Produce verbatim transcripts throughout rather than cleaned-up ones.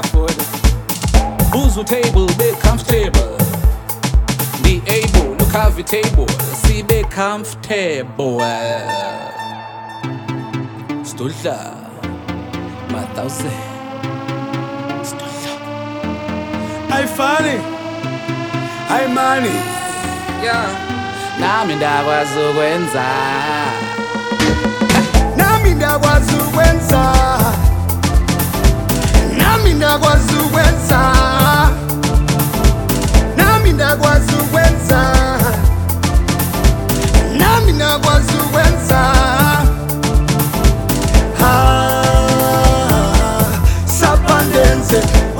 food. Buzu table, be comfortable. Be able, look have the table. See, be comfortable. Stulta, my thousand. Stulta. I funny, I money. Yeah. Nami ndakwazi ukwenza. Nami ndakwazi ukwenza. Nami ndakwazi ukwenza. Nami ndakwazi ukwenza. Nami ndakwazi ukwenza. Ah, sapandenze.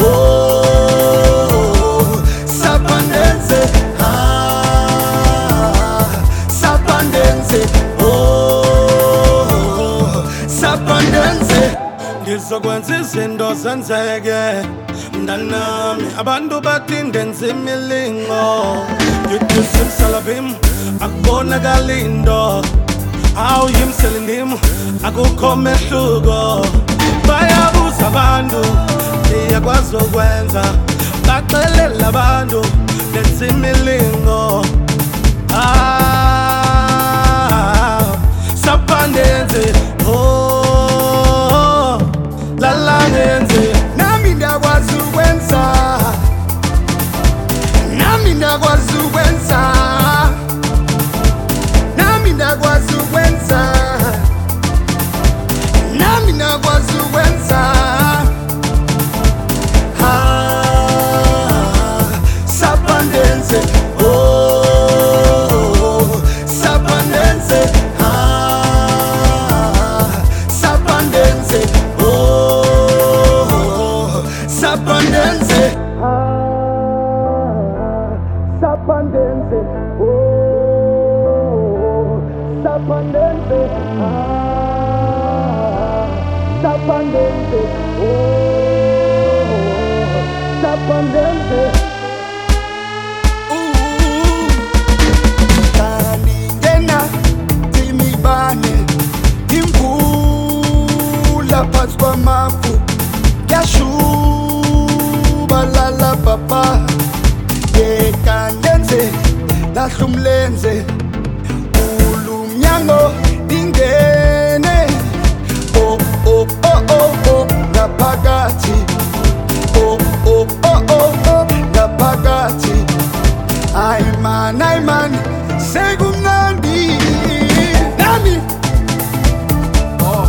Oh, sapandenze. Ah, sapandenze. Oh, sapandenze. Ngizokwenza izinto zenzeke mntanami, abantu bathi ndenza imilingo. Ngithi simsalabim akubonakali into, awuyimsele ndim akukho mehluko. Bayabuza abantu ndiyakwazi ukwenza, baxelela abantu ndenza imilingo. Ah, sapandenze. Oh, lala ngenze. Nami ndakwazi ukwenza. Nami ndakwazi ukwenza. Nami ndakwazi ukwenza. Nami ndakwazi ukwenza. Ah, sapandenze. Oh, sapandenze. Ah, sapandenze. Oh, sapandenze. Ah, sapandenze. Oh, sapandenze. Ah, sapandenze. Oh, sapandenze. Ooh, kaningena timibane imvula phansi kwamafu yashuba lala papa yekandenze lahlumlenze ulumnyango ingene oh oh oh oh oh ngaphakathi oh oh oh oh oh ngaphakathi ayman ayman sekumnandi nami Oh.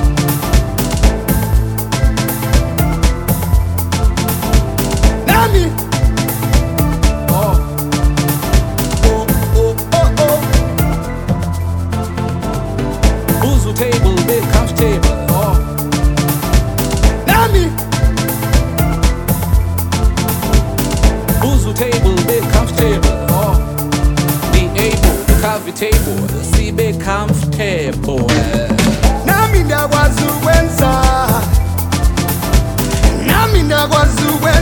nami Oh. oh oh oh oh Buzu table, be comfortable. Oh. nami Buzu table, be comfortable. Oh. Be able, look have the table. See, be comfortable. nami ndakwazi ukwenza. Nami ndakwazi ukwenza.